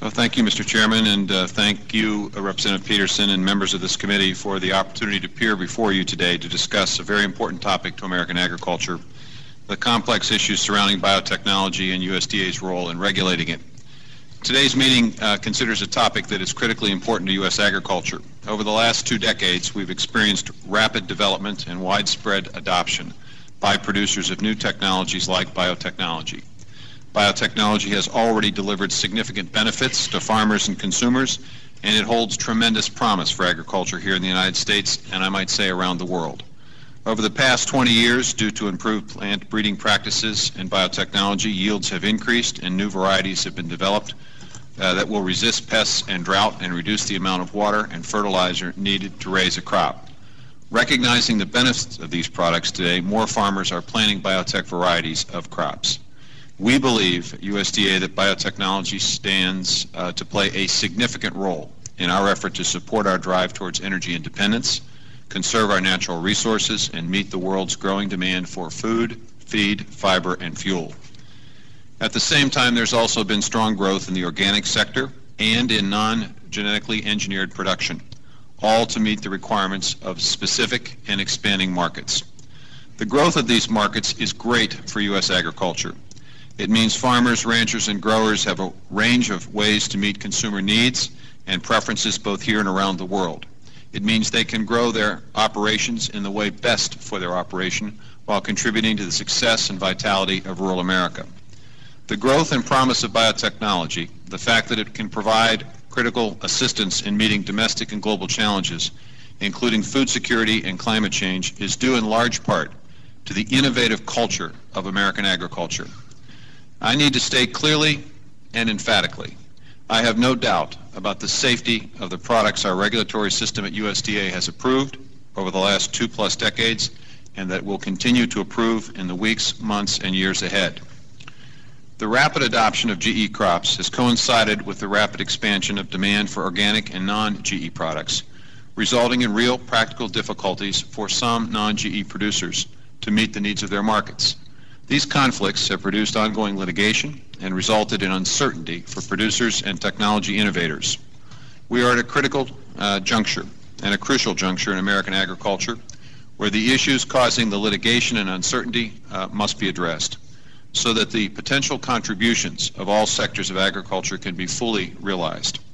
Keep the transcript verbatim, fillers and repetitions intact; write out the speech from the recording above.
Well, thank you, Mister Chairman, and uh, thank you, uh, Representative Peterson, and members of this committee for the opportunity to appear before you today to discuss a very important topic to American agriculture, the complex issues surrounding biotechnology and U S D A's role in regulating it. Today's meeting uh, considers a topic that is critically important to U S agriculture. Over the last two decades, we've experienced rapid development and widespread adoption by producers of new technologies like biotechnology. Biotechnology has already delivered significant benefits to farmers and consumers, and it holds tremendous promise for agriculture here in the United States, and I might say around the world. Over the past twenty years, due to improved plant breeding practices and biotechnology, yields have increased and new varieties have been developed uh, that will resist pests and drought and reduce the amount of water and fertilizer needed to raise a crop. Recognizing the benefits of these products today, more farmers are planting biotech varieties of crops. We believe at U S D A that biotechnology stands uh, to play a significant role in our effort to support our drive towards energy independence, conserve our natural resources, and meet the world's growing demand for food, feed, fiber, and fuel. At the same time, there's also been strong growth in the organic sector and in non-genetically engineered production, all to meet the requirements of specific and expanding markets. The growth of these markets is great for U S agriculture. It means farmers, ranchers, and growers have a range of ways to meet consumer needs and preferences both here and around the world. It means they can grow their operations in the way best for their operation while contributing to the success and vitality of rural America. The growth and promise of biotechnology, the fact that it can provide critical assistance in meeting domestic and global challenges, including food security and climate change, is due in large part to the innovative culture of American agriculture. I need to state clearly and emphatically, I have no doubt about the safety of the products our regulatory system at U S D A has approved over the last two plus decades and that will continue to approve in the weeks, months, and years ahead. The rapid adoption of G E crops has coincided with the rapid expansion of demand for organic and non-G E products, resulting in real practical difficulties for some non-G E producers to meet the needs of their markets. These conflicts have produced ongoing litigation and resulted in uncertainty for producers and technology innovators. We are at a critical uh, juncture and a crucial juncture in American agriculture where the issues causing the litigation and uncertainty uh, must be addressed so that the potential contributions of all sectors of agriculture can be fully realized.